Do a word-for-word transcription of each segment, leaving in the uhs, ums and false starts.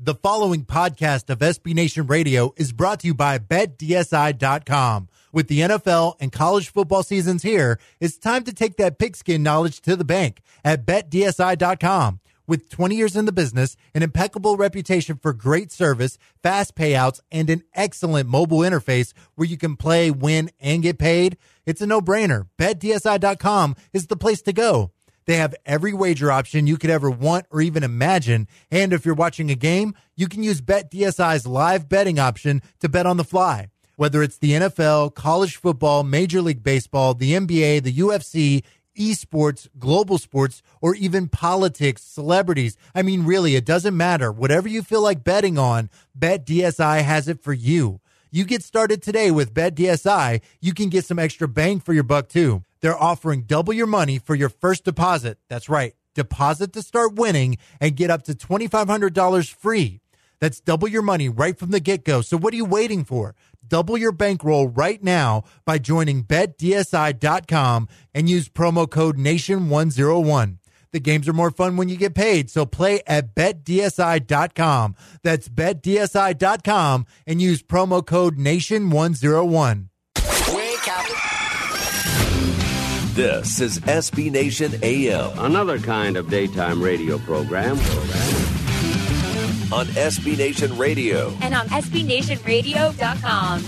The following podcast of S B Nation Radio is brought to you by Bet D S I dot com. With the N F L and college football seasons here, it's time to take that pigskin knowledge to the bank at Bet D S I dot com. With twenty years in the business, an impeccable reputation for great service, fast payouts, and an excellent mobile interface where you can play, win, and get paid, it's a no-brainer. Bet D S I dot com is the place to go. They have every wager option you could ever want or even imagine. And if you're watching a game, you can use BetDSI's live betting option to bet on the fly. Whether it's the N F L, college football, Major League Baseball, the N B A, the U F C, esports, global sports, or even politics, celebrities. I mean, really, it doesn't matter. Whatever you feel like betting on, BetDSI has it for you. You get started today with BetDSI, you can get some extra bang for your buck too. They're offering double your money for your first deposit. That's right. Deposit to start winning and get up to twenty-five hundred dollars free. That's double your money right from the get-go. So what are you waiting for? Double your bankroll right now by joining Bet D S I dot com and use promo code Nation one oh one. The games are more fun when you get paid, so play at Bet D S I dot com. That's Bet D S I dot com and use promo code Nation one oh one. Wake up. This is S B Nation A M. Another kind of daytime radio program. On S B Nation Radio. And on S B Nation Radio dot com.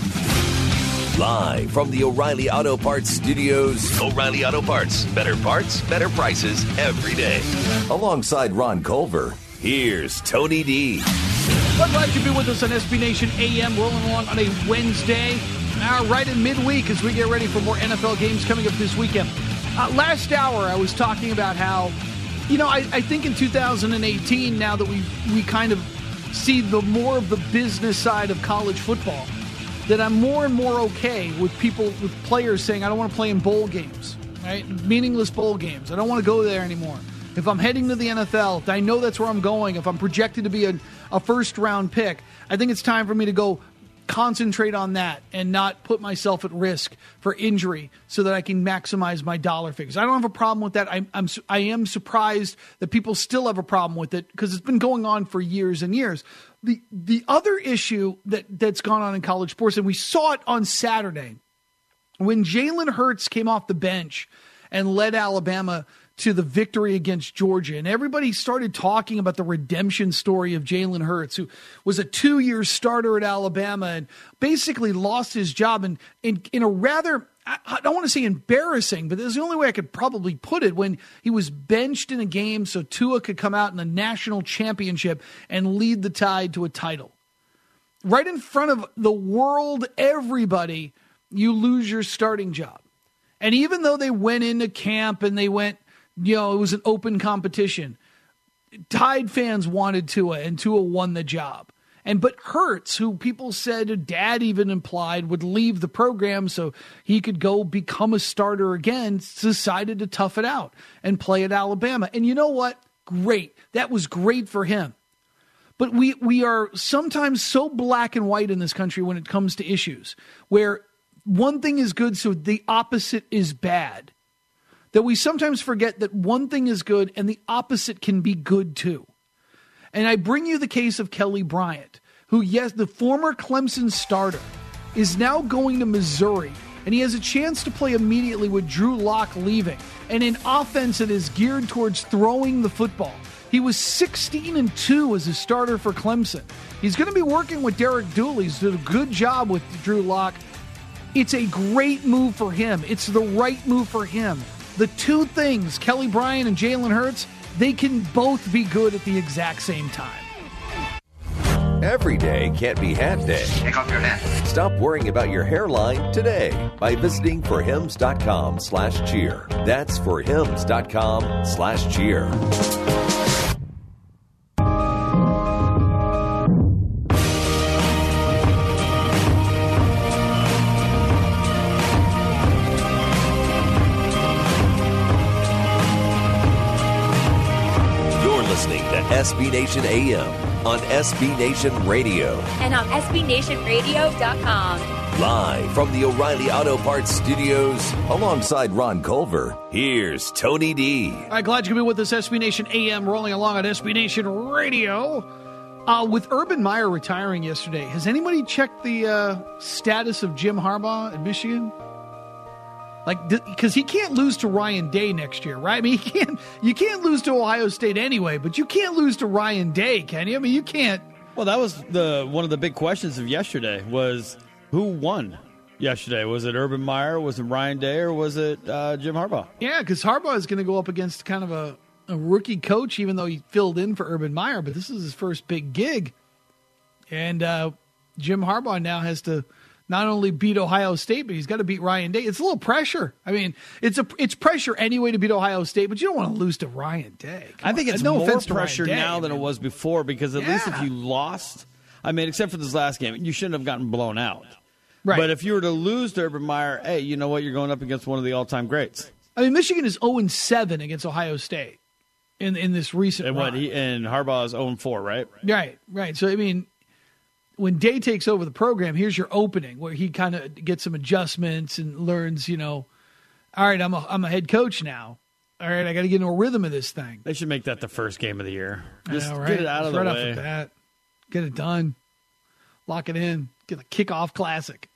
Live from the O'Reilly Auto Parts Studios. O'Reilly Auto Parts. Better parts, better prices every day. Alongside Ron Culver, here's Tony D. Well, glad you'll be with us on S B Nation A M, rolling along on a Wednesday. Now, right in midweek as we get ready for more N F L games coming up this weekend. Uh, last hour, I was talking about how, you know, I, I think in two thousand eighteen, now that we we kind of see the more of the business side of college football, that I'm more and more okay with people, with players saying, I don't want to play in bowl games, right? Meaningless bowl games. I don't want to go there anymore. If I'm heading to the N F L, I know that's where I'm going. If I'm projected to be a, a first-round pick, I think it's time for me to go concentrate on that and not put myself at risk for injury so that I can maximize my dollar figures. I don't have a problem with that. I, I'm, I am surprised that people still have a problem with it because it's been going on for years and years. The the other issue that, that's gone on in college sports, and we saw it on Saturday, when Jalen Hurts came off the bench and led Alabama to the victory against Georgia. And everybody started talking about the redemption story of Jalen Hurts, who was a two-year starter at Alabama and basically lost his job in, in, in a rather, I don't want to say embarrassing, but this is the only way I could probably put it, when he was benched in a game so Tua could come out in the national championship and lead the Tide to a title. Right in front of the world, everybody, you lose your starting job. And even though they went into camp and they went, you know, it was an open competition, Tide fans wanted Tua, and Tua won the job. And but Hurts, who people said, Dad even implied, would leave the program so he could go become a starter again, decided to tough it out and play at Alabama. And you know what? Great. That was great for him. But we we are sometimes so black and white in this country when it comes to issues, where one thing is good, so the opposite is bad, that we sometimes forget that one thing is good and the opposite can be good too. And I bring you the case of Kelly Bryant, who, yes, the former Clemson starter, is now going to Missouri, and he has a chance to play immediately with Drew Lock leaving, and an offense that is geared towards throwing the football. He was sixteen and two as a starter for Clemson. He's going to be working with Derek Dooley. He's did a good job with Drew Lock. It's a great move for him. It's the right move for him. The two things, Kelly Bryant and Jalen Hurts, they can both be good at the exact same time. Every day can't be hat day. Take off your hat. Stop worrying about your hairline today by visiting forhims.com slash cheer. That's forhims.com slash cheer. S B Nation A M on S B Nation Radio. And on S B Nation Radio dot com. Live from the O'Reilly Auto Parts Studios, alongside Ron Culver, here's Tony D. All right, glad you could be with us, S B Nation A M, rolling along on S B Nation Radio. Uh, with Urban Meyer retiring yesterday, has anybody checked the uh, status of Jim Harbaugh at Michigan? Like, because he can't lose to Ryan Day next year, right? I mean, he can't. You can't lose to Ohio State anyway, but you can't lose to Ryan Day, can you? I mean, you can't. Well, that was the one of the big questions of yesterday was who won yesterday? Was it Urban Meyer? Was it Ryan Day? Or was it uh, Jim Harbaugh? Yeah, because Harbaugh is going to go up against kind of a, a rookie coach, even though he filled in for Urban Meyer, but this is his first big gig. And uh, Jim Harbaugh now has to not only beat Ohio State, but he's got to beat Ryan Day. It's a little pressure. I mean, it's a it's pressure anyway to beat Ohio State, but you don't want to lose to Ryan Day. Come I think on. it's no more offense pressure to Ryan Day, now than it was before because at Yeah. least if you lost, I mean, except for this last game, you shouldn't have gotten blown out. Right. But if you were to lose to Urban Meyer, hey, you know what? You're going up against one of the all-time greats. I mean, Michigan is oh and seven against Ohio State in in this recent And run. what he and Harbaugh is oh and four, right? Right, right. So, I mean, when Day takes over the program, here's your opening where he kind of gets some adjustments and learns, you know, all right, I'm a, I'm a head coach now. All right, I got to get into a rhythm of this thing. They should make that the first game of the year. Just know, right? get it out of Just the right way. off the bat. Get it done. Lock it in. Get the kickoff classic.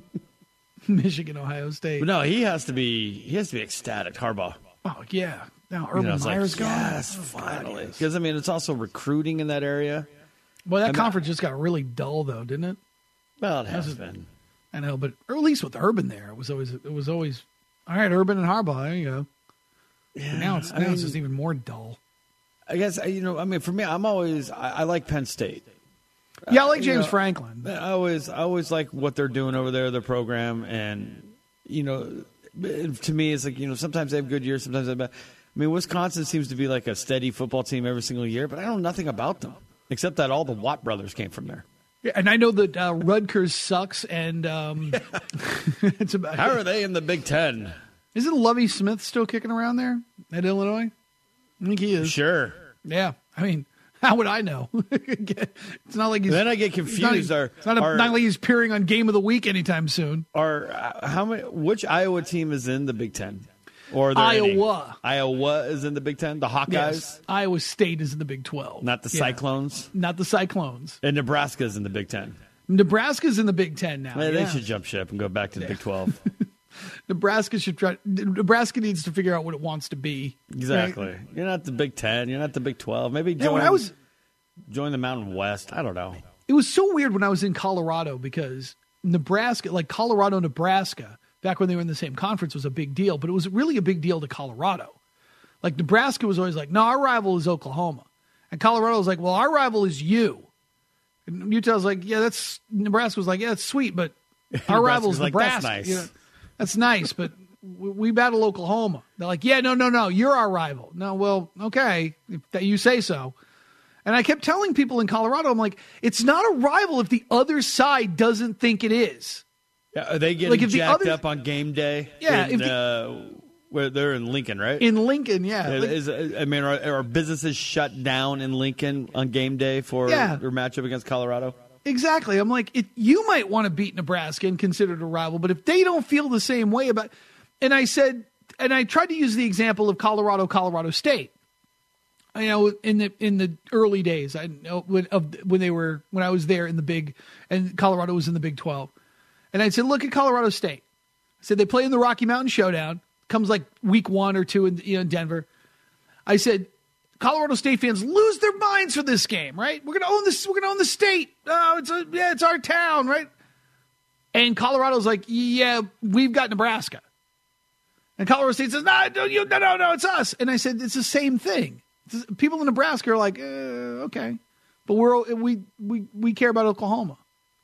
Michigan, Ohio State. But no, he has to be he has to be ecstatic, Harbaugh. Oh, yeah. Now You Urban know, it's like, Meyer's gone. yes, Oh, finally. God, yes. Because, I mean, it's also recruiting in that area. Well, that I'm conference just got really dull, though, didn't it? Well, it has That's- been. I know, but or at least with Urban there, it was always it was always all right. Urban and Harbaugh, there you go. Yeah, But now it's I now mean, it's just even more dull. I guess, you know, I mean, for me, I'm always, I, I like Penn State. Yeah, I like you James know, Franklin. I always, I always like what they're doing over there, their program, and you know, to me, it's like you know, sometimes they have good years, sometimes they have bad. I mean, Wisconsin seems to be like a steady football team every single year, but I know nothing about them except that all the Watt brothers came from there. Yeah, and I know that uh, Rutgers sucks, and um, it's about. How are they in the Big Ten? Isn't Lovie Smith still kicking around there at Illinois? I think he is. Sure. Yeah, I mean, how would I know? It's not like he's. Then I get it's not- confused. Are It's not, a, are, not like he's appearing on Game of the Week anytime soon. are uh, how many? Which Iowa team is in the Big Ten? Or are there Iowa. any? Iowa is in the Big Ten. The Hawkeyes, Yes, Iowa State is in the Big twelve. not the Yeah. Cyclones. Not the Cyclones. And Nebraska is in the Big Ten. Nebraska's in the Big Ten now. Man, yeah. They should jump ship and go back to the Big twelve. Nebraska should try. Nebraska needs to figure out what it wants to be. Exactly. Right? You're not the Big Ten. You're not the Big twelve. Maybe Yeah, join, when I was, join the Mountain West. I don't know. it was so weird when I was in Colorado because Nebraska, like Colorado, Nebraska, back when they were in the same conference, was a big deal. But it was really a big deal to Colorado. Like Nebraska was always like, no, our rival is Oklahoma, and Colorado was like, well, our rival is you. And Utah was like, yeah, that's Nebraska was like, yeah, that's sweet, but our rival's like, Nebraska. that's nice. You know, that's nice, but we, we battle Oklahoma. They're like, yeah, no, no, no, you're our rival. No, well, okay, if that you say so. And I kept telling people in Colorado, I'm like, it's not a rival if the other side doesn't think it is. Yeah, are they getting Like, if the jacked other- up on game day? Yeah, In, if the- uh, where they're in Lincoln, right? In Lincoln, yeah. Like, Is, I mean, are, are businesses shut down in Lincoln on game day for Yeah. their matchup against Colorado? exactly. I'm like, it, you might want to beat Nebraska and consider it a rival, but if they don't feel the same way about, and I said, and I tried to use the example of Colorado, Colorado State. You know, in the in the early days, I know when of when they were when I was there in the Big, and Colorado was in the Big twelve, and I said, look at Colorado State. I said they play in the Rocky Mountain Showdown. Comes like week one or two in, you know, in Denver. I said, Colorado State fans lose their minds for this game, right? We're gonna own this. We're gonna own the state. Oh, it's a, yeah, it's our town, right? And Colorado's like, yeah, we've got Nebraska. And Colorado State says, no, no, you, no, no, no, it's us. And I said, it's the same thing. It's, people in Nebraska are like, eh, okay, but we're we we we care about Oklahoma.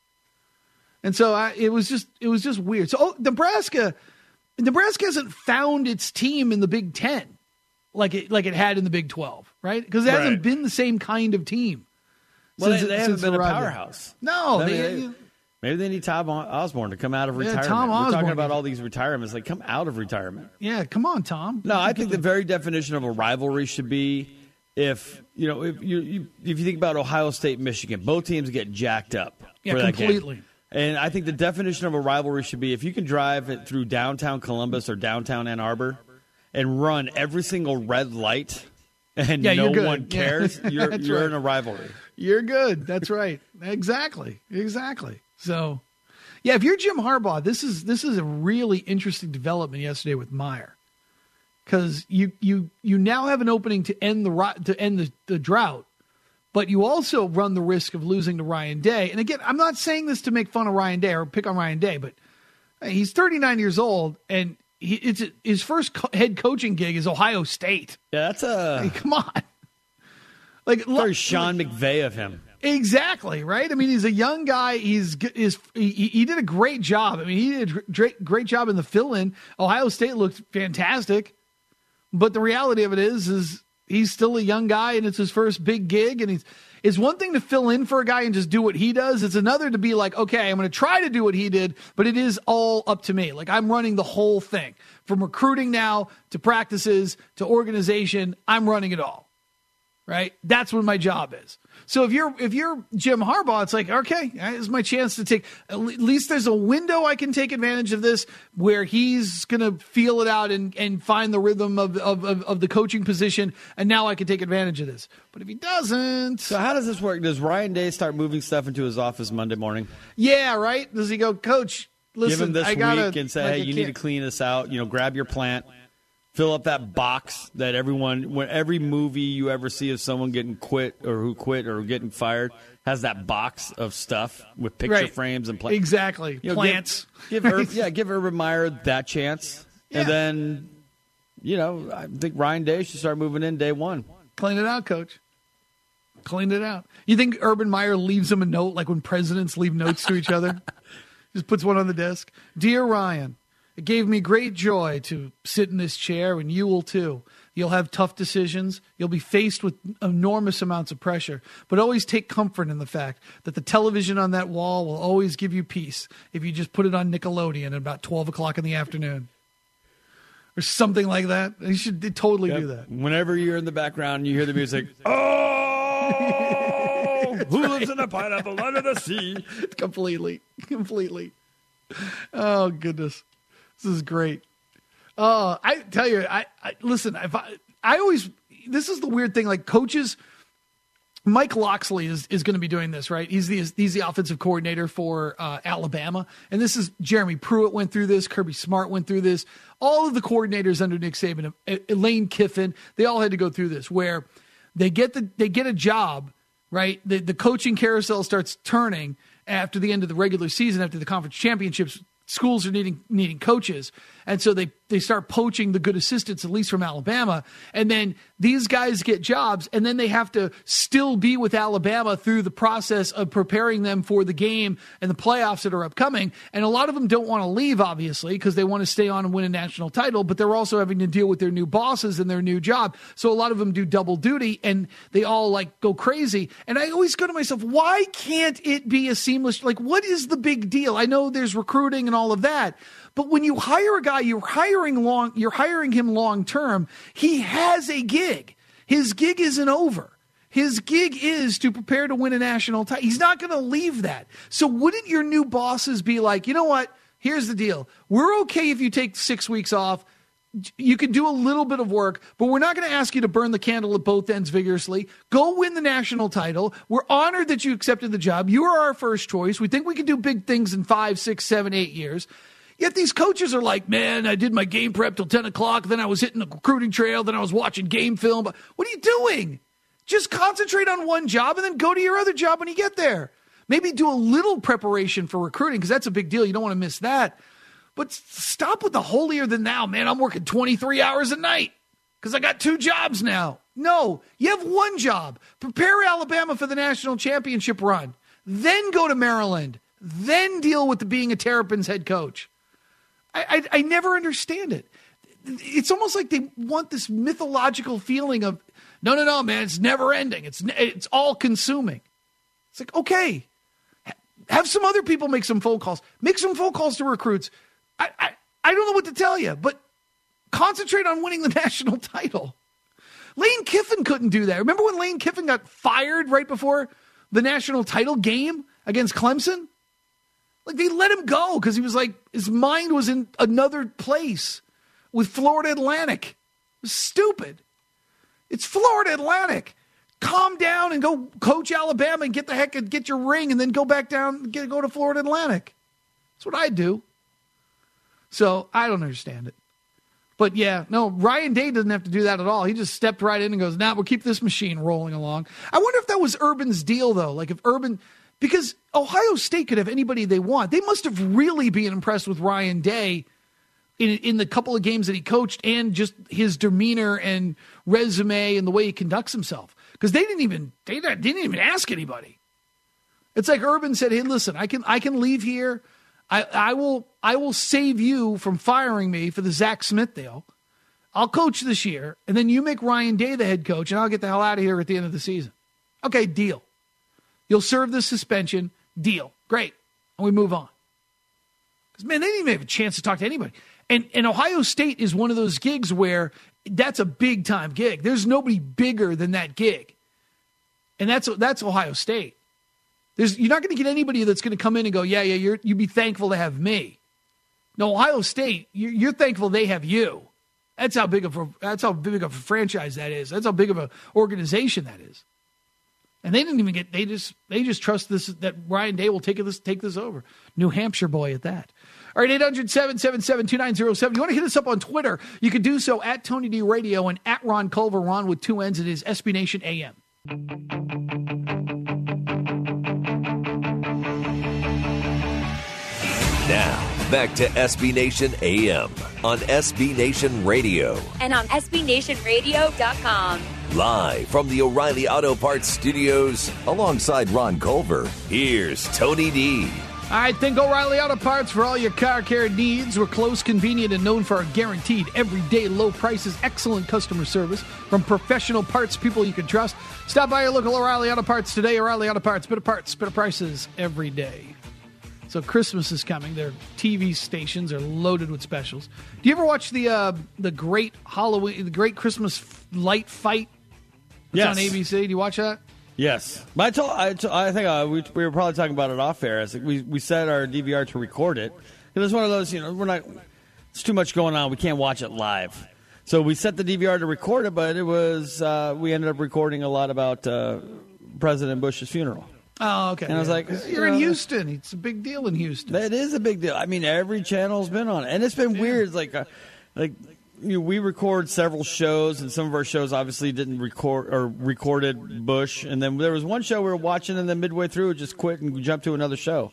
And so I, it was just it was just weird. So oh, Nebraska. Nebraska hasn't found its team in the Big Ten like it like it had in the Big twelve, right? Because it hasn't Right. been the same kind of team. Well, since- they, they since haven't been a arrived there. powerhouse. No, I mean, they, they- maybe they need Tom Osborne to come out of Yeah, retirement. Tom We're Osborne. talking about all these retirements. Like, come out of retirement. yeah, come on, Tom. No, I think the very definition of a rivalry should be if, you know, if you, you if you think about Ohio State, Michigan, both teams get jacked up Yeah, for that completely. game. And I think the definition of a rivalry should be if you can drive it through downtown Columbus or downtown Ann Arbor and run every single red light and Yeah, no you're good. one cares, Yeah. you're That's you're right. in a rivalry. You're good. That's right. Exactly. Exactly. So, yeah, if you're Jim Harbaugh, this is this is a really interesting development yesterday with Meyer, because you you you now have an opening to end the ri- to end the, the drought, but you also run the risk of losing to Ryan Day. And again, I'm not saying this to make fun of Ryan Day or pick on Ryan Day, but he's thirty-nine years old, and he, it's his first co- head coaching gig is Ohio State. Yeah, that's a Like, come on, like very Sean McVay of him. Exactly, right? I mean, he's a young guy. He's is he, he did a great job. I mean, he did a great, great job in the fill-in. Ohio State looked fantastic. But the reality of it is, is he's still a young guy, and it's his first big gig. And he's, it's one thing to fill in for a guy and just do what he does. It's another to be like, okay, I'm going to try to do what he did, but it is all up to me. Like, I'm running the whole thing. From recruiting now to practices to organization, I'm running it all. Right? That's what my job is. So if you're if you're Jim Harbaugh, it's like, okay, this is my chance to take, at least there's a window I can take advantage of this where he's going to feel it out and, and find the rhythm of, of, of, of the coaching position, and now I can take advantage of this. But if he doesn't... So how does this work? Does Ryan Day start moving stuff into his office Monday morning? Yeah, right? Does he go, Coach, listen, Give him this I gotta, week and say, like, hey, I you need to can't- clean this out. You know, grab your plant. Fill up that box that everyone, when every movie you ever see of someone getting quit or who quit or getting fired has that box of stuff with picture Right. frames and plants. Exactly. You know, Plants. Give, give Herb, yeah, give Urban Meyer that chance, Yeah. and then, you know, I think Ryan Day should start moving in day one. Clean it out, Coach. Clean it out. You think Urban Meyer leaves him a note like when presidents leave notes to each other? Just puts one on the desk. Dear Ryan, it gave me great joy to sit in this chair, and you will too. You'll have tough decisions. You'll be faced with enormous amounts of pressure, but always take comfort in the fact that the television on that wall will always give you peace if you just put it on Nickelodeon at about twelve o'clock in the afternoon. Or something like that. You should totally do that. Whenever you're in the background, you hear the music. Oh, who lives in a pineapple under the sea? completely, completely. Oh, goodness. This is great. Uh, I tell you, I, I listen, if I, I always, this is the weird thing, like coaches, Mike Loxley is, is going to be doing this, right? He's the, he's the offensive coordinator for uh, Alabama. And this is, Jeremy Pruitt went through this. Kirby Smart went through this. All of the coordinators under Nick Saban, uh, Lane Kiffin, they all had to go through this, where they get the, they get a job, right? The, the coaching carousel starts turning after the end of the regular season, after the conference championships. Schools are needing needing coaches, and so they they start poaching the good assistants, at least from Alabama, and then these guys get jobs, and then they have to still be with Alabama through the process of preparing them for the game and the playoffs that are upcoming. And a lot of them don't want to leave, obviously, because they want to stay on and win a national title, but they're also having to deal with their new bosses and their new job. So a lot of them do double duty, and they all like go crazy. And I always go to myself, why can't it be a seamless, like, what is the big deal? I know there's recruiting and all of that, but when you hire a guy, you're hiring long, you're hiring him long term. He has a gig. His gig isn't over. His gig is to prepare to win a national title. He's not going to leave that. So wouldn't your new bosses be like, you know what? Here's the deal. We're okay if you take six weeks off. You can do a little bit of work, but we're not going to ask you to burn the candle at both ends vigorously. Go win the national title. We're honored that you accepted the job. You are our first choice. We think we can do big things in five, six, seven, eight years. Yet these coaches are like, man, I did my game prep till ten o'clock. Then I was hitting the recruiting trail. Then I was watching game film. What are you doing? Just concentrate on one job and then go to your other job when you get there. Maybe do a little preparation for recruiting, because that's a big deal. You don't want to miss that. But stop with the holier than thou, man. I'm working twenty-three hours a night because I got two jobs now. No, you have one job. Prepare Alabama for the national championship run. Then go to Maryland. Then deal with the being a Terrapins head coach. I, I, I never understand it. It's almost like they want this mythological feeling of, no, no, no, man, it's never ending. It's it's all consuming. It's like, okay, have some other people make some phone calls. Make some phone calls to recruits. I, I, I don't know what to tell you, but concentrate on winning the national title. Lane Kiffin couldn't do that. Remember when Lane Kiffin got fired right before the national title game against Clemson? Like, they let him go because he was like, his mind was in another place with Florida Atlantic. It was stupid. It's Florida Atlantic. Calm down and go coach Alabama and get the heck and get your ring and then go back down and get, go to Florida Atlantic. That's what I do. So I don't understand it. But yeah, no, Ryan Day doesn't have to do that at all. He just stepped right in and goes, nah, we'll keep this machine rolling along. I wonder if that was Urban's deal, though. Like if Urban, because Ohio State could have anybody they want. They must have really been impressed with Ryan Day in, in the couple of games that he coached and just his demeanor and resume and the way he conducts himself. Because they didn't even, they didn't even ask anybody. It's like Urban said, hey, listen, I can, I can leave here. I, I will I will save you from firing me for the Zach Smith deal. I'll coach this year, and then you make Ryan Day the head coach, and I'll get the hell out of here at the end of the season. Okay, deal. You'll serve the suspension. Deal. Great. And we move on. Because, man, they didn't even have a chance to talk to anybody. And, and Ohio State is one of those gigs where that's a big-time gig. There's nobody bigger than that gig. And that's that's Ohio State. There's, you're not going to get anybody that's going to come in and go, yeah, yeah, you're, you'd be thankful to have me. No, Ohio State, you're, you're thankful they have you. That's how big of a that's how big of a franchise that is. That's how big of an organization that is. And they didn't even get. They just they just trust this that Ryan Day will take this take this over. New Hampshire boy at that. All right, eight hundred, seven seven seven, two nine zero seven. You want to hit us up on Twitter? You can do so at Tony D Radio and at Ron Culver. Ron with two N's. It is S B Nation A M. Now, back to S B Nation A M on S B Nation Radio. And on S B Nation Radio dot com. Live from the O'Reilly Auto Parts Studios, alongside Ron Culver, here's Tony D. All right, think O'Reilly Auto Parts for all your car care needs. We're close, convenient, and known for our guaranteed everyday low prices, excellent customer service from professional parts people you can trust. Stop by your local O'Reilly Auto Parts today. O'Reilly Auto Parts, better parts, better prices every day. So Christmas is coming. Their T V stations are loaded with specials. Do you ever watch the uh, the great Halloween, the great Christmas light fight? It's yes. on A B C. Do you watch that? Yes. But I told, I, told, I think uh, we, we were probably talking about it off air. Like we we set our D V R to record it. It was one of those, you know, we're not. It's too much going on. We can't watch it live. So we set the D V R to record it, but it was uh, we ended up recording a lot about uh, President Bush's funeral. Oh, okay. And I was like, you're you in know, Houston. It's a big deal in Houston. It is a big deal. I mean, every channel's been on it. And it's been yeah. weird. It's like, uh, like you know, we record several shows, and some of our shows obviously didn't record or recorded Bush. And then there was one show we were watching, and then midway through, it just quit and jumped to another show.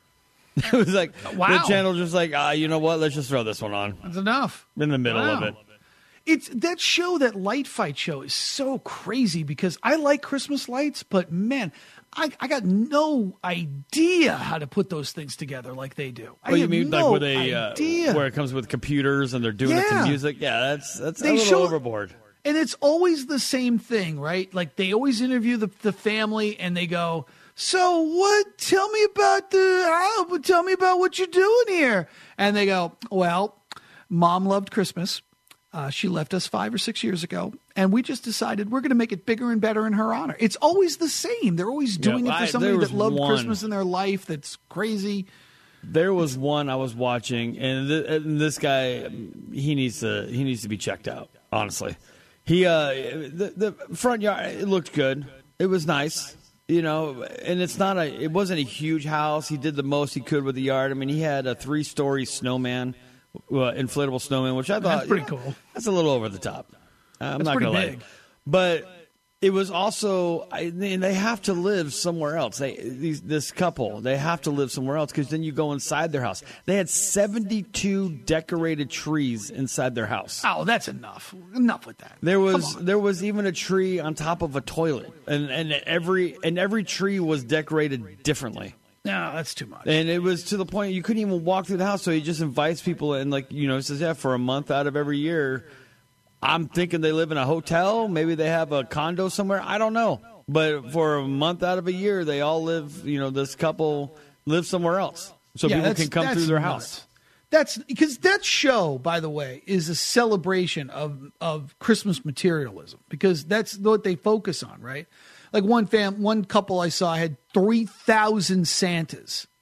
It was like, wow. The channel just like, ah, you know what? Let's just throw this one on. That's enough. In the middle wow. of it. It's that show, that light fight show, is so crazy because I like Christmas lights, but man, I, I got no idea how to put those things together like they do. I oh, you have mean no like with a idea. Uh, where it comes with computers and they're doing yeah. it to music? Yeah, that's that's they a little show, overboard. And it's always the same thing, right? Like they always interview the the family and they go, "So what? Tell me about the. How, tell me about what you're doing here." And they go, "Well, Mom loved Christmas. Uh, she left us five or six years ago, and we just decided we're going to make it bigger and better in her honor." It's always the same. They're always doing yeah, it for I, somebody that loved one. Christmas in their life. That's crazy. There was one I was watching, and, th- and this guy, he needs to he needs to be checked out. Honestly, he uh, the, the front yard, it looked good. It was nice, you know, and it's not a it wasn't a huge house. He did the most he could with the yard. I mean, he had a three story snowman. Uh, inflatable snowman, which I thought that's pretty yeah, cool. That's a little over the top. Uh, I'm that's not pretty gonna big. lie, but it was also. I mean, they have to live somewhere else. They these, this couple they have to live somewhere else because then you go inside their house. They had seventy-two decorated trees inside their house. Oh, that's enough. Enough with that. There was there was even a tree on top of a toilet, and and every and every tree was decorated differently. No, that's too much. And it was to the point you couldn't even walk through the house, so he just invites people in, like, you know, he says, yeah, for a month out of every year, I'm thinking they live in a hotel. Maybe they have a condo somewhere. I don't know. But for a month out of a year, they all live, you know, this couple live somewhere else. So yeah, people can come through their nuts. house. That's because that show, by the way, is a celebration of, of Christmas materialism because that's what they focus on, right? Like one fam, one couple I saw had three thousand Santas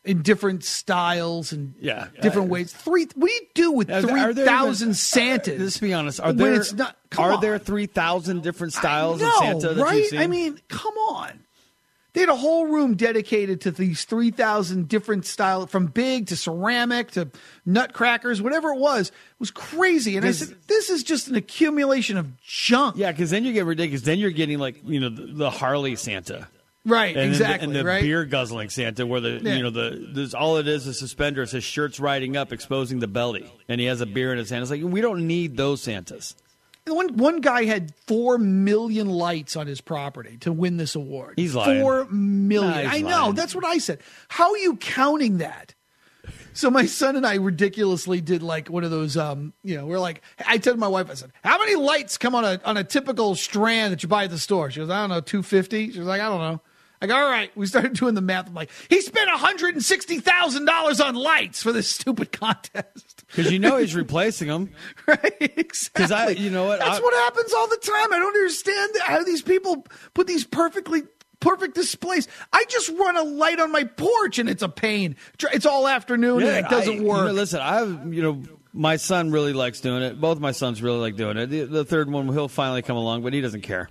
in different styles and Yeah. different Uh, ways. Three. What do you do with Are there- three are there thousand even- Santas? Let's be honest. Are when there it's not, come are on. there three thousand different styles I of know, Santa that right? you've seen? I mean, come on. They had a whole room dedicated to these three thousand different styles, from big to ceramic to nutcrackers, whatever it was. It was crazy. And I said, this is just an accumulation of junk. yeah, because then you get ridiculous. Then you're getting like you know the, the Harley Santa. Right, And exactly, then the, and the right? beer guzzling Santa, where the Yeah. you know the there's all it is is suspenders. His shirt's riding up, exposing the belly, and he has a beer in his hand. It's like we don't need those Santas. One one guy had four million lights on his property to win this award. He's lying. Four million. Nah, he's I know. lying. That's what I said. How are you counting that? So my son and I ridiculously did like one of those. Um, you know, we're like, I told my wife, I said, "How many lights come on a on a typical strand that you buy at the store?" She goes, "I don't know, two fifty." She was like, "I don't know." I go, all right. We started doing the math. I'm like, he spent one hundred sixty thousand dollars on lights for this stupid contest. Because you know he's replacing them. Right? Exactly. I- you know what, That's I- what happens all the time. I don't understand how these people put these perfectly perfect displays. I just run a light on my porch and it's a pain. It's all afternoon and it doesn't I- work. You know, listen, I you know my son really likes doing it. Both my sons really like doing it. The, the third one, he'll finally come along, but he doesn't care.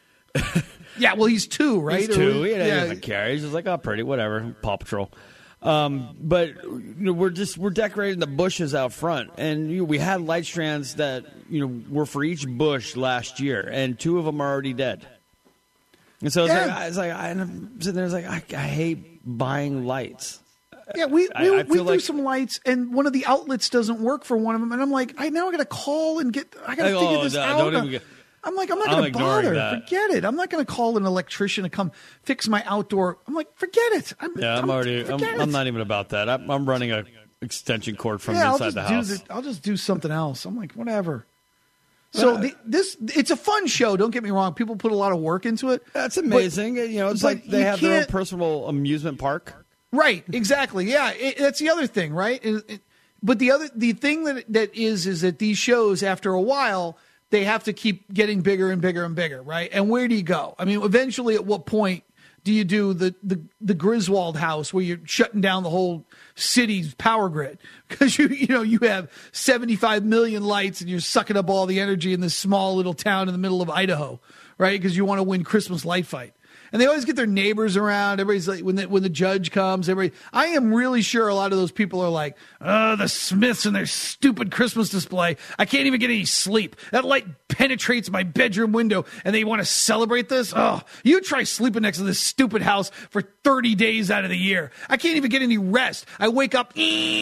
Yeah, well, he's two, right? He's two. Or- He, he yeah. doesn't care. He's just like, oh, pretty, whatever. Paw Patrol. Um, but you know, we're just we're decorating the bushes out front, and you know, we had light strands that you know were for each bush last year, and two of them are already dead. And so it's Yeah. like, it's like I'm sitting there, it's like I, I hate buying lights. Yeah, we I- we, I we feel threw like- some lights, and one of the outlets doesn't work for one of them, and I'm like, I now I got to call and get, I got to Like, figure oh, this no, out. don't even get- I'm like, I'm not I'm going to ignoring bother. that. Forget it. I'm not going to call an electrician to come fix my outdoor. I'm like, forget it. I'm, Yeah, I'm, I'm already. I'm, forget I'm it. not even about that. I'm, I'm running a extension cord from Yeah, I'll inside just the do house. the, I'll just do something else. I'm like, whatever. So the, this, it's a fun show. Don't get me wrong. People put a lot of work into it. That's amazing. But- you know, it's but like they you have their own can't- personal amusement park. Right, exactly. Yeah, it, that's the other thing, right? It- it- but the other the thing that that is is that these shows, after a while, they have to keep getting bigger and bigger and bigger, right? And where do you go? I mean, eventually, at what point do you do the the, the Griswold house where you're shutting down the whole city's power grid because you you know you have seventy-five million lights and you're sucking up all the energy in this small little town in the middle of Idaho, right? Because you want to win Christmas light fight. And they always get their neighbors around. Everybody's like, when the, when the judge comes, everybody. I am really sure a lot of those people are like, oh, the Smiths and their stupid Christmas display. I can't even get any sleep. That light penetrates my bedroom window, and they want to celebrate this. Oh, you try sleeping next to this stupid house for thirty days out of the year. I can't even get any rest. I wake up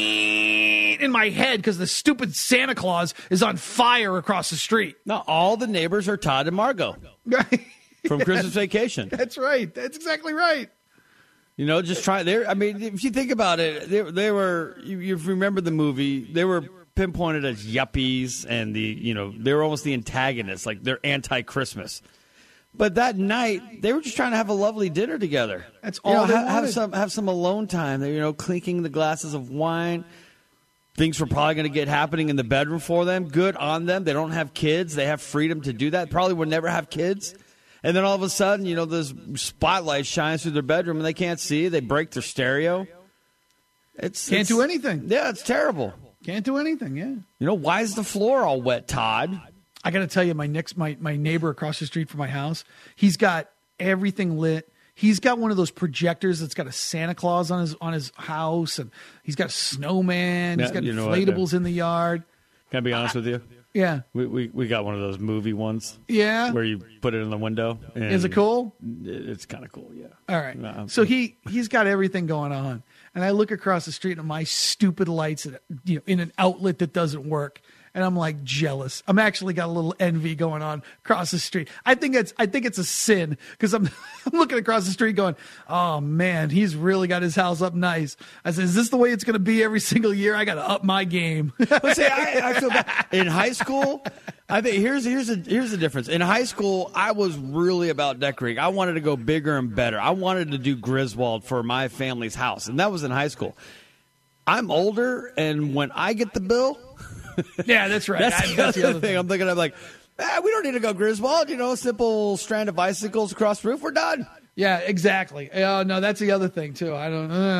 in my head because the stupid Santa Claus is on fire across the street. Now, all the neighbors are Todd and Margot from Christmas Vacation. That's right. That's exactly right. You know, just try there. I mean, if you think about it, they, they were. You, you remember the movie? They were pinpointed as yuppies, and the you know they were almost the antagonists, like they're anti-Christmas. But that night, they were just trying to have a lovely dinner together. That's You all know, they ha- have wanted. some have some alone time. They're you know clinking the glasses of wine. Things were probably going to get happening in the bedroom for them. Good on them. They don't have kids. They have freedom to do that. Probably would never have kids. And then all of a sudden, you know, this spotlight shines through their bedroom and they can't see. They break their stereo. It's Can't it's- do anything. Yeah, it's terrible. Can't do anything, yeah. You know, why is the floor all wet, Todd? I got to tell you, my next my my neighbor across the street from my house, he's got everything lit. He's got one of those projectors that's got a Santa Claus on his on his house, and he's got a snowman. He's Yeah, got you know what, inflatables in the yard. Can I be honest with you? Yeah, We, we we got one of those movie ones yeah. where you put it in the window. And Is it cool? it- It's kind of cool, yeah. All right. No, So he he's got everything going on, and I look across the street at my stupid lights, at, you know, in an outlet that doesn't work, and I'm like jealous. I'm actually got a little envy going on across the street. I think it's I think it's a sin because I'm I'm looking across the street going, oh man, he's really got his house up nice. I said, is this the way it's going to be every single year? I got to up my game. But see, I, I feel bad. In high school, I think here's here's a, here's the difference. In high school, I was really about decorating. I wanted to go bigger and better. I wanted to do Griswold for my family's house, and that was in high school. I'm older, and when I get the bill, Yeah, that's right. that's, I- the, other thing. I'm thinking, I'm like, ah, we don't need to go Griswold. You know, a simple strand of bicycles across the roof. We're done. Yeah, exactly. Oh no, that's the other thing too. I don't. Uh.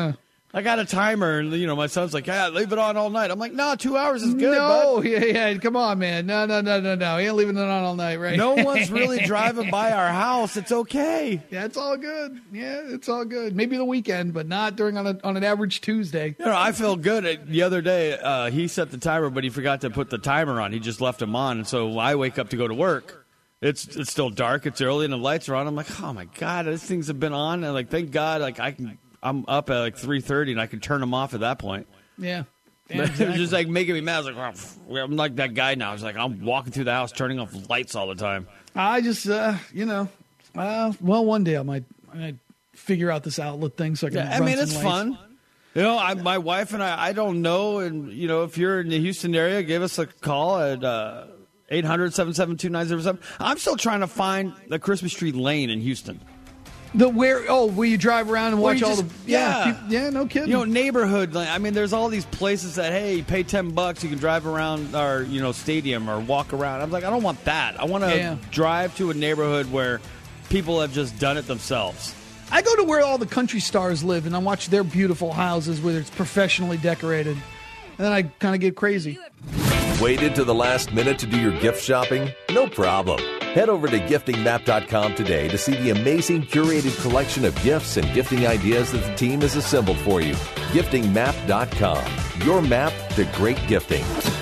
I got a timer, and you know, my son's like, "Yeah, leave it on all night." I'm like, "No, two hours is good." No, bud. yeah, yeah, come on, man. No, no, no, no, no. He ain't leaving it on all night, right? No one's really driving by our house. It's okay. Yeah, it's all good. Yeah, it's all good. Maybe the weekend, but not during on a, on an average Tuesday. You know, I feel good. The other day, uh, he set the timer, but he forgot to put the timer on. He just left him on, and so I wake up to go to work. It's it's still dark. It's early, and the lights are on. I'm like, oh my god, these things have been on, and like, thank God, like I can. I'm up at like three thirty, and I can turn them off at that point. Yeah. yeah exactly. They're just like making me mad. I was like, oh, I'm like that guy now. It's like I'm walking through the house, turning off lights all the time. I just, uh, you know, uh, well, one day I might, I might figure out this outlet thing so I can. Yeah, run I mean, some it's lights. fun. You know, I, my wife and I, I don't know, and you know, if you're in the Houston area, give us a call at uh, eight hundred, seven seven two, nine zero seven. I'm still trying to find the Christmas tree lane in Houston. The where oh where you drive around and watch all just, the yeah yeah. Keep, yeah no kidding you know neighborhood like, I mean there's all these places that hey you pay ten bucks you can drive around our you know stadium or walk around. I'm like I don't want that. I want to yeah. drive to a neighborhood where people have just done it themselves. I go to where all the country stars live and I watch their beautiful houses where it's professionally decorated, and then I kind of get crazy. Waited to the last minute to do your gift shopping? No problem. Head over to gifting map dot com today to see the amazing curated collection of gifts and gifting ideas that the team has assembled for you. gifting map dot com. Your map to great gifting.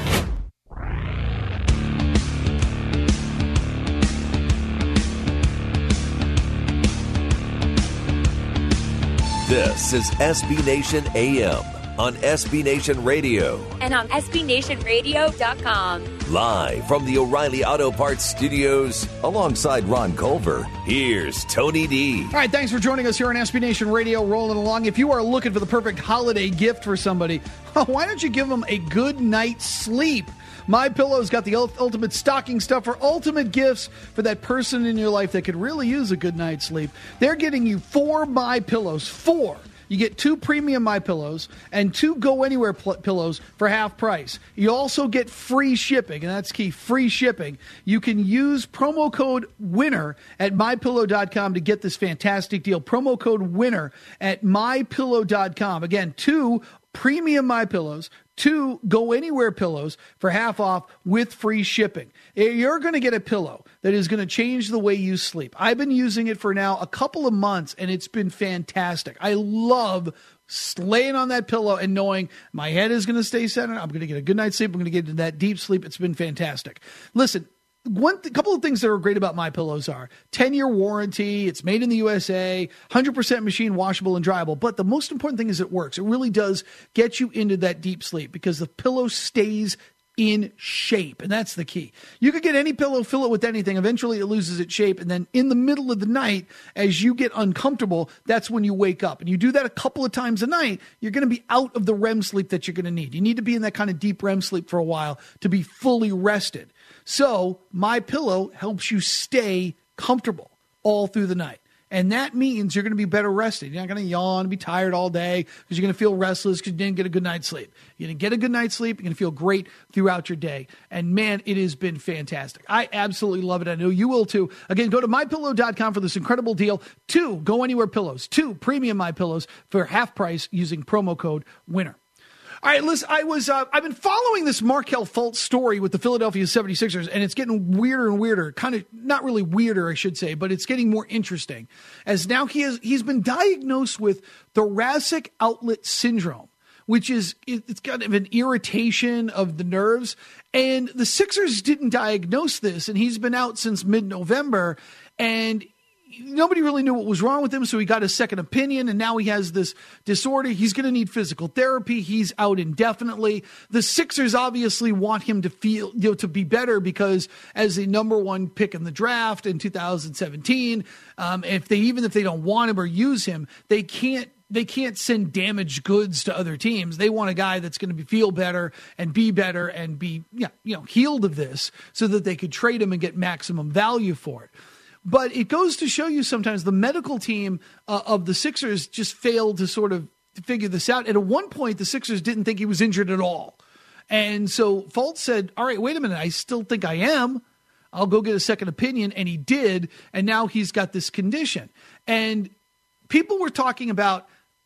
This is S B Nation A M on S B Nation Radio. And on S B Nation Radio dot com. Live from the O'Reilly Auto Parts Studios, alongside Ron Culver, here's Tony D. All right, thanks for joining us here on S B Nation Radio, rolling along. If you are looking for the perfect holiday gift for somebody, why don't you give them a good night's sleep? MyPillow's got the ultimate stocking stuffer, ultimate gifts for that person in your life that could really use a good night's sleep. They're getting you four MyPillows, four. You get two premium MyPillows and two Go Anywhere pl- pillows for half price. You also get free shipping, and that's key, free shipping. You can use promo code WINNER at my pillow dot com to get this fantastic deal. Promo code WINNER at my pillow dot com. Again, two premium MyPillows, two Go Anywhere pillows for half off with free shipping. You're going to get a pillow that is going to change the way you sleep. I've been using it for now a couple of months, and it's been fantastic. I love laying on that pillow and knowing my head is going to stay centered. I'm going to get a good night's sleep. I'm going to get into that deep sleep. It's been fantastic. Listen, One th- couple of things that are great about MyPillows are ten-year warranty, it's made in the U S A, one hundred percent machine washable and dryable. But the most important thing is it works. It really does get you into that deep sleep because the pillow stays in shape, and that's the key. You could get any pillow, fill it with anything. Eventually, it loses its shape, and then in the middle of the night, as you get uncomfortable, that's when you wake up. And you do that a couple of times a night, you're going to be out of the R E M sleep that you're going to need. You need to be in that kind of deep R E M sleep for a while to be fully rested. So MyPillow helps you stay comfortable all through the night. And that means you're going to be better rested. You're not going to yawn and be tired all day because you're going to feel restless because you didn't get a good night's sleep. You're going to get a good night's sleep. You're going to feel great throughout your day. And, man, it has been fantastic. I absolutely love it. I know you will, too. Again, go to my pillow dot com for this incredible deal. Two Go Anywhere pillows, two premium MyPillows for half price using promo code WINNER. All right, listen, I was, uh, I've been following this Markelle Fultz story with the Philadelphia seventy-sixers, and it's getting weirder and weirder. Kind of, not really weirder, I should say, but it's getting more interesting. As now he has, he's been diagnosed with thoracic outlet syndrome, which is, it's kind of an irritation of the nerves. And the Sixers didn't diagnose this, and he's been out since mid-November, and nobody really knew what was wrong with him, so he got a second opinion, and now he has this disorder. He's going to need physical therapy. He's out indefinitely. The Sixers obviously want him to feel, you know, to be better because as the number one pick in the draft in two thousand seventeen, um, if they even if they don't want him or use him, they can't. They can't send damaged goods to other teams. They want a guy that's going to be, feel better and be better and be, yeah, you know, healed of this so that they could trade him and get maximum value for it. But it goes to show you sometimes the medical team uh, of the Sixers just failed to sort of figure this out. And at one point, the Sixers didn't think he was injured at all. And so Fultz said, all right, wait a minute. I still think I am. I'll go get a second opinion. And he did. And now he's got this condition. And people were talking about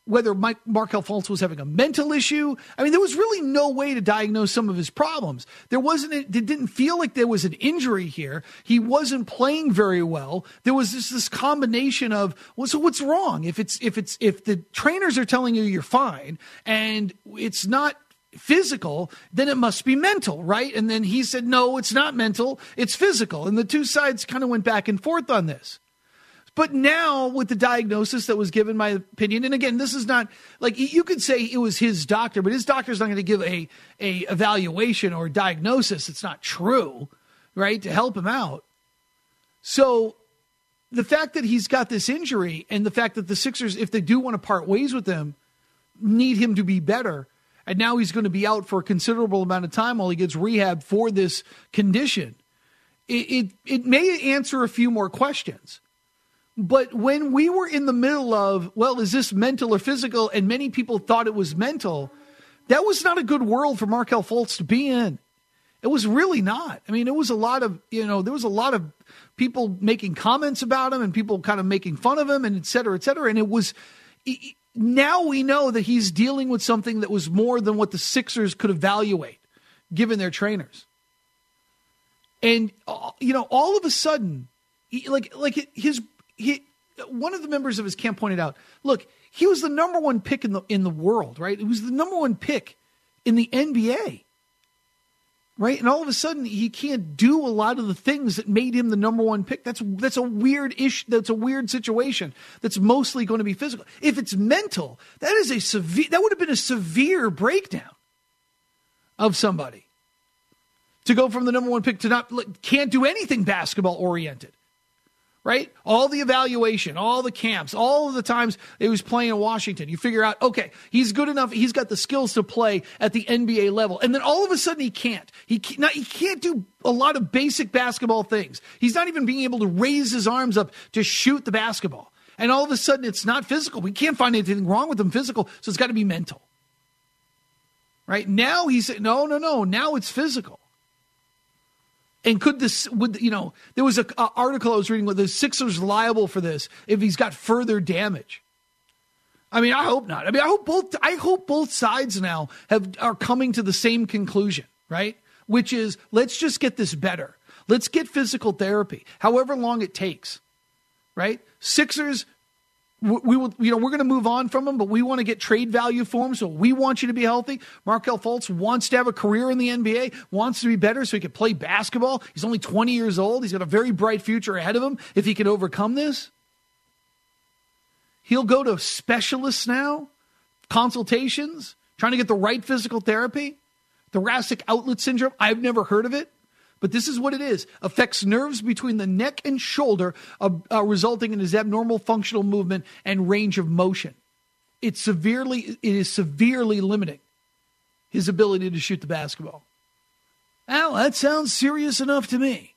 whether Mike, Markelle Fultz was having a mental issue. I mean, there was really no way to diagnose some of his problems. There wasn't, it didn't feel like there was an injury here. He wasn't playing very well. There was this, this combination of, well, so what's wrong? If it's, if it's, if the trainers are telling you you're fine and it's not physical, then it must be mental, right? And then he said, no, it's not mental, it's physical. And the two sides kind of went back and forth on this. But now with the diagnosis that was given, my opinion, and again, this is not like you could say it was his doctor, but his doctor's not going to give a, a evaluation or diagnosis. It's not true, right? To help him out. So the fact that he's got this injury and the fact that the Sixers, if they do want to part ways with him, need him to be better. And now he's going to be out for a considerable amount of time while he gets rehab for this condition. It, it, it may answer a few more questions. But when we were in the middle of, well, is this mental or physical? And many people thought it was mental. That was not a good world for Markelle Fultz to be in. It was really not. I mean, it was a lot of, you know, there was a lot of people making comments about him and people kind of making fun of him and et cetera, et cetera. And it was, now we know that he's dealing with something that was more than what the Sixers could evaluate, given their trainers. And, you know, all of a sudden, like, like his, He, one of the members of his camp pointed out, look, he was the number one pick in the in the world, right? He was the number one pick in the N B A, right? And all of a sudden, he can't do a lot of the things that made him the number one pick. That's that's a weird issue. That's a weird situation. That's mostly going to be physical. If it's mental, that is a severe. That would have been a severe breakdown of somebody to go from the number one pick to not can't do anything basketball oriented. Right? All the evaluation, all the camps, all of the times he was playing in Washington, you figure out, okay, he's good enough. He's got the skills to play at the N B A level. And then all of a sudden he can't. He can't, not, he can't do a lot of basic basketball things. He's not even being able to raise his arms up to shoot the basketball. And all of a sudden it's not physical. We can't find anything wrong with him physical. So it's got to be mental. Right? Now he's, no, no, no. Now it's physical. And could this, would you know, there was an article I was reading where the Sixers liable for this if he's got further damage. I mean, I hope not. I mean, I hope both, I hope both sides now have, are coming to the same conclusion, right? Which is, let's just get this better. Let's get physical therapy, however long it takes, right? Sixers, we will, you know, we're going to move on from him, but we want to get trade value for him. So we want you to be healthy. Markelle Fultz wants to have a career in the N B A, wants to be better so he can play basketball. He's only twenty years old. He's got a very bright future ahead of him if he can overcome this. He'll go to specialists now, consultations, trying to get the right physical therapy. Thoracic outlet syndrome. I've never heard of it. But this is what it is. Affects nerves between the neck and shoulder, uh, uh, resulting in his abnormal functional movement and range of motion. It's severely, it is severely limiting his ability to shoot the basketball. Well, that sounds serious enough to me.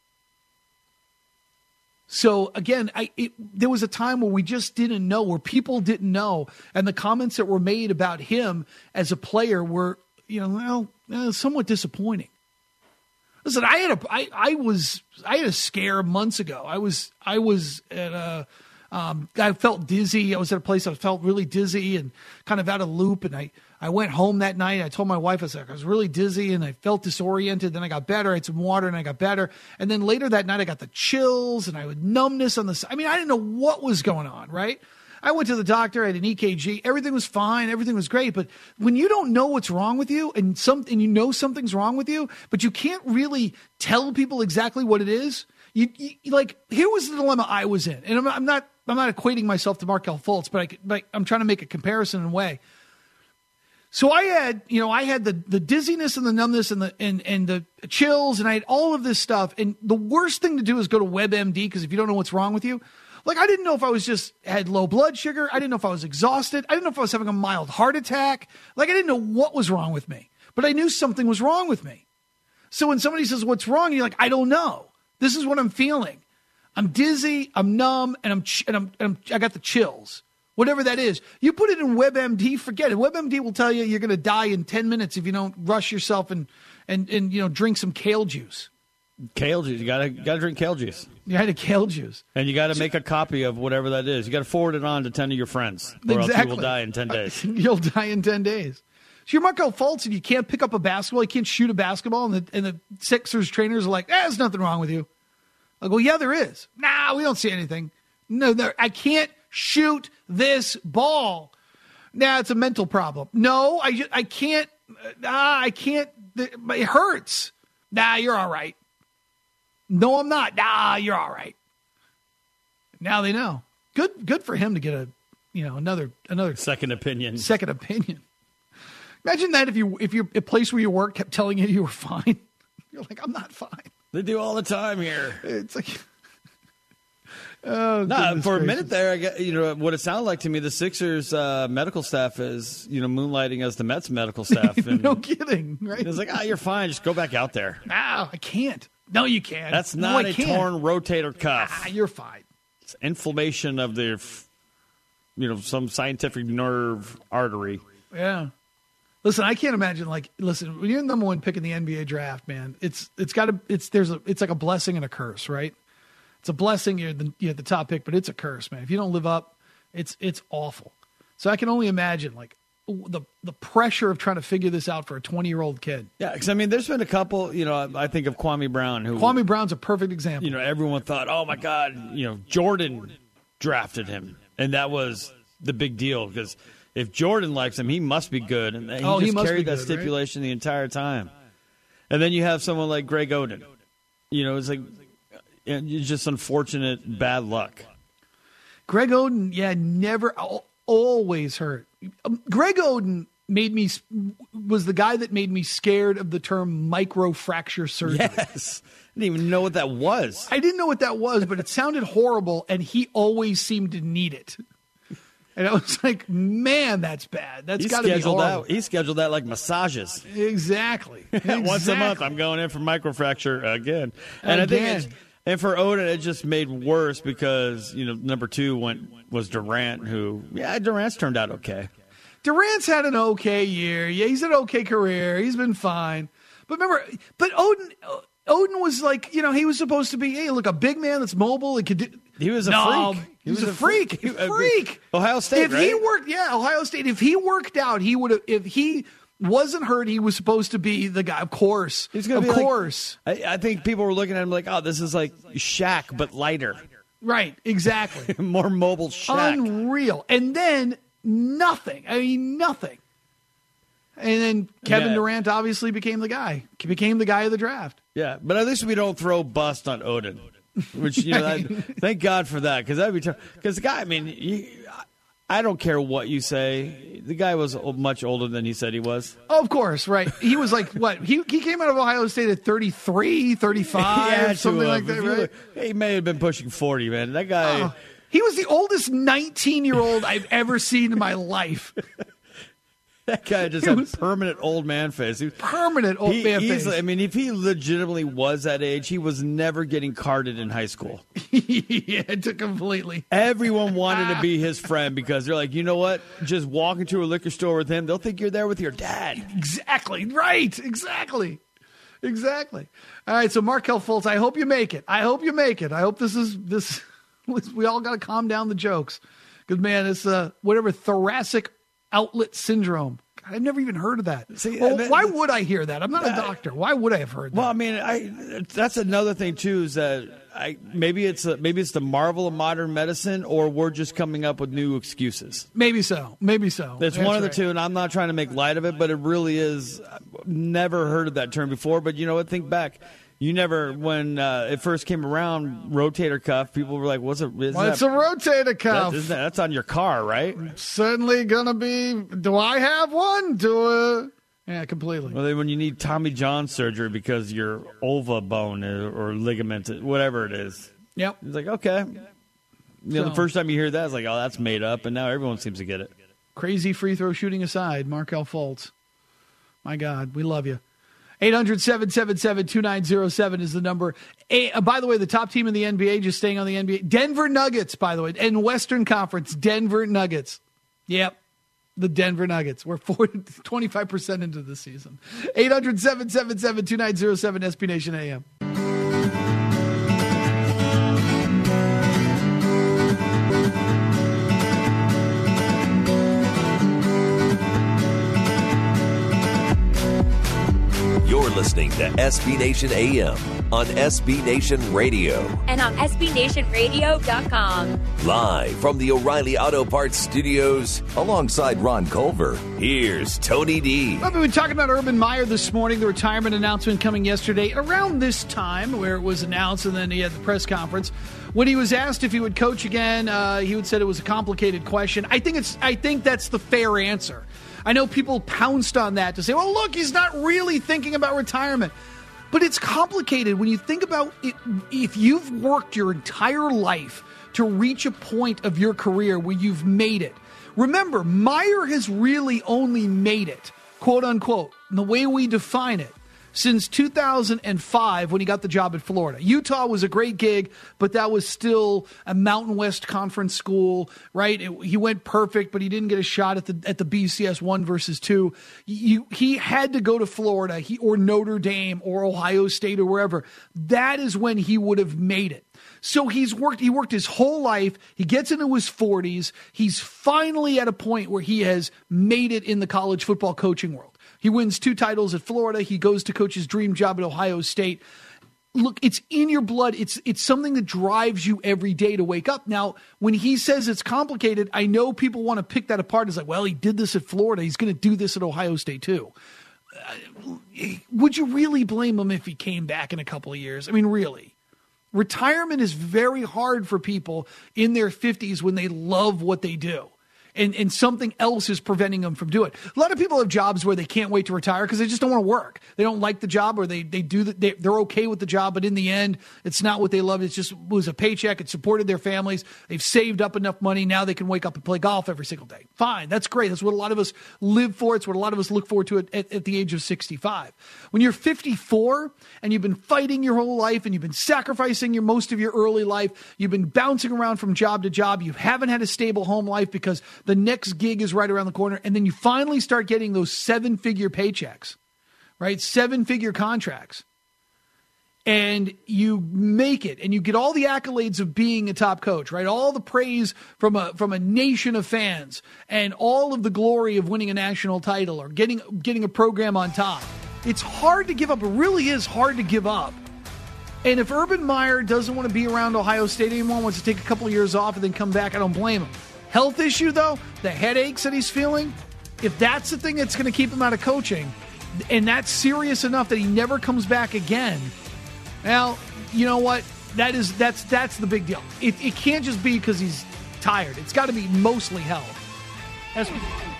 So again, I, it, there was a time where we just didn't know, where people didn't know, and the comments that were made about him as a player were, you know, well, uh, somewhat disappointing. Listen, I had a, I, I was, I had a scare months ago. I was, I was at a, um, I felt dizzy. I was at a place I felt really dizzy and kind of out of loop. And I, I went home that night. I told my wife, I was like, I was really dizzy and I felt disoriented. Then I got better. I had some water and I got better. And then later that night I got the chills and I had numbness on the side. I mean, I didn't know what was going on, right? I went to the doctor, I had an E K G, everything was fine, everything was great. But when you don't know what's wrong with you and some, and you know something's wrong with you, but you can't really tell people exactly what it is, you, you like, here was the dilemma I was in. And I'm, I'm not, I'm not equating myself to Markelle Fultz, but, I, but I'm trying to make a comparison in a way. So I had, you know, I had the, the dizziness and the numbness and the, and, and the chills, and I had all of this stuff. And the worst thing to do is go to WebMD, because if you don't know what's wrong with you, like, I didn't know if I was just had low blood sugar. I didn't know if I was exhausted. I didn't know if I was having a mild heart attack. Like, I didn't know what was wrong with me, but I knew something was wrong with me. So when somebody says, what's wrong? You're like, I don't know. This is what I'm feeling. I'm dizzy, I'm numb, and I'm, ch- and I'm, and I'm I got the chills. Whatever that is. You put it in WebMD, forget it. WebMD will tell you you're going to die in ten minutes if you don't rush yourself and, and, and, you know, drink some kale juice. Kale juice. You gotta gotta drink kale juice. You had a kale juice. And you got to make a copy of whatever that is. You got to forward it on to ten of your friends, or Exactly. else you will die in ten days. You'll die in ten days. So you're Markelle Fultz, and you can't pick up a basketball. You can't shoot a basketball, and the, and the Sixers trainers are like, eh, there's nothing wrong with you. I go, yeah, there is. Nah, we don't see anything. No, there, I can't shoot this ball. Nah, it's a mental problem. No, I, I can't. Ah, I can't. It hurts. Nah, you're all right. No, I'm not. Nah, you're all right. Now they know. Good, good for him to get a, you know, another another second opinion. Second opinion. Imagine that if you if you a place where you work kept telling you you were fine. You're like, I'm not fine. They do all the time here. It's like, oh, no. For gracious. a minute there, I get, you know what it sounded like to me. The Sixers uh, medical staff is, you know, moonlighting as the Mets medical staff. And no kidding, right? It's like, ah, oh, you're fine. Just go back out there. No, I can't. No, you can't. That's no, not I a can't. torn rotator cuff. Ah, you're fine. It's inflammation of the, you know, some scientific nerve artery. Yeah. Listen, I can't imagine. Like, listen, when you're the number one pick in the N B A draft, man, it's it's got to it's there's a it's like a blessing and a curse, right? It's a blessing you're the you're the top pick, but it's a curse, man. If you don't live up, it's it's awful. So I can only imagine, like, the the pressure of trying to figure this out for a twenty year old kid. Yeah, because I mean, there's been a couple. You know, I think of Kwame Brown, who Kwame Brown's a perfect example. You know, everyone thought, oh my God, you know, Jordan drafted him, and that was the big deal because if Jordan likes him, he must be good, and he oh, just he must carried be that good, stipulation right? the entire time. And then you have someone like Greg Oden. You know, it's like it's just unfortunate bad luck. Greg Oden, yeah, never, always hurt. Greg Oden made me was the guy that made me scared of the term microfracture surgery. Yes, I didn't even know what that was. I didn't know what that was, but it sounded horrible, and he always seemed to need it. And I was like, man, that's bad. That's got to be horrible. That, he scheduled that like massages. Exactly. exactly. Once a month, I'm going in for microfracture again. And again. I think it's, and for Oden, it just made worse because, you know, number two went was Durant, who, yeah, Durant's turned out okay. Durant's had an okay year. Yeah, he's had an okay career. He's been fine. But remember, but Oden, Oden was like, you know, he was supposed to be, hey, look, a big man that's mobile. He could do. He was a no, freak. He, he was, was a freak. freak. He, freak. Ohio State, if right? he worked, yeah, Ohio State. If he worked out, he would have. If he wasn't hurt, he was supposed to be the guy. Of course, he's gonna of be course. Like, I, I think people were looking at him like, oh, this is like Shaq, but lighter. Right. Exactly. More mobile Shaq. Unreal. And then nothing. I mean, nothing. And then Kevin yeah. Durant obviously became the guy. Became the guy of the draft. Yeah, but at least we don't throw bust on Oden. Which, you know, I, thank God for that, because that'd be tough. Because the guy, I mean, he, I don't care what you say. The guy was much older than he said he was. Oh, of course, right. He was like, what? He he came out of Ohio State at thirty-three, thirty-five, yeah, something like that, right? Were, he may have been pushing forty, man. That guy. Oh, he was the oldest nineteen-year-old I've ever seen in my life. That guy just It had was- permanent old man face. He, Permanent old he, man he's- face. I mean, if he legitimately was that age, he was never getting carded in high school. Yeah, it took completely. Everyone wanted to be his friend because they're like, you know what? Just walk into a liquor store with him, they'll think you're there with your dad. Exactly. Right. Exactly. Exactly. All right. So Markelle Fultz, I hope you make it. I hope you make it. I hope this is this. We all got to calm down the jokes, because man, it's uh, whatever thoracic outlet syndrome. God, I've never even heard of that. See, well, that- why would I hear that? I'm not a doctor. Why would I have heard that? Well, I mean, I that's another thing too, is that I maybe it's a, maybe it's the marvel of modern medicine, or we're just coming up with new excuses. Maybe so. Maybe so. It's That's one of the right. two, and I'm not trying to make light of it, but it really is. I've never heard of that term before, but you know what? Think back. You never, when uh, it first came around, rotator cuff, people were like, what's a, isn't Well, it's that, a rotator cuff. that, isn't that, that's on your car, right? Certainly gonna be. Do I have one? Do uh Yeah, completely. Well, then when you need Tommy John surgery because your ova bone or, or ligament, whatever it is. Yep. It's like, okay. You know, So- the first time you hear that, it's like, oh, that's made up, and now everyone seems to get it. Crazy free throw shooting aside, Markelle Fultz. My God, we love you. eight hundred, seven seven seven, two nine zero seven is the number. Hey, uh, by the way, the top team in the N B A, just staying on the N B A, Denver Nuggets, by the way, in Western Conference, Denver Nuggets. Yep, the Denver Nuggets. We're forty, twenty-five percent into the season. eight hundred, seven seven seven, two nine zero seven, S B Nation A M. listening to S B Nation A M on S B Nation Radio. And on S B Nation Radio dot com. Live from the O'Reilly Auto Parts Studios, alongside Ron Culver, here's Tony D. Well, we've been talking about Urban Meyer this morning, the retirement announcement coming yesterday. Around this time, where it was announced and then he had the press conference, when he was asked if he would coach again, uh, he would said it was a complicated question. I think it's. I think that's the fair answer. I know people pounced on that to say, well, look, he's not really thinking about retirement. But it's complicated when you think about it. If you've worked your entire life to reach a point of your career where you've made it. Remember, Meyer has really only made it, quote unquote, in the way we define it, since two thousand five when he got the job at Florida. Utah was a great gig, but that was still a Mountain West Conference school, right? It, he went perfect, but he didn't get a shot at the at the B C S one versus two. You, he had to go to Florida he, or Notre Dame or Ohio State or wherever. That is when he would have made it. So he's worked, he worked his whole life. He gets into his forties. He's finally at a point where he has made it in the college football coaching world. He wins two titles at Florida. He goes to coach his dream job at Ohio State. Look, it's in your blood. It's it's something that drives you every day to wake up. Now, when he says it's complicated, I know people want to pick that apart. It's like, well, he did this at Florida. He's going to do this at Ohio State too. Uh, would you really blame him if he came back in a couple of years? I mean, really? Retirement is very hard for people in their fifties when they love what they do. And, and something else is preventing them from doing it. A lot of people have jobs where they can't wait to retire because they just don't want to work. They don't like the job, or they they do the, they, they're okay with the job, but in the end, it's not what they love. It's just it was a paycheck. It supported their families. They've saved up enough money. Now they can wake up and play golf every single day. Fine, that's great. That's what a lot of us live for. It's what a lot of us look forward to at, at, at the age of sixty-five. When you're fifty-four and you've been fighting your whole life and you've been sacrificing your most of your early life, you've been bouncing around from job to job, you haven't had a stable home life because the next gig is right around the corner, and then you finally start getting those seven-figure paychecks, right? Seven-figure contracts. And you make it, and you get all the accolades of being a top coach, right? All the praise from a from a nation of fans, and all of the glory of winning a national title or getting getting a program on top. It's hard to give up. It really is hard to give up. And if Urban Meyer doesn't want to be around Ohio State anymore, wants to take a couple of years off and then come back, I don't blame him. Health issue, though, the headaches that he's feeling, if that's the thing that's going to keep him out of coaching, and that's serious enough that he never comes back again, well, you know what? That is that's that's the big deal. It, it can't just be because he's tired. It's got to be mostly health. That's what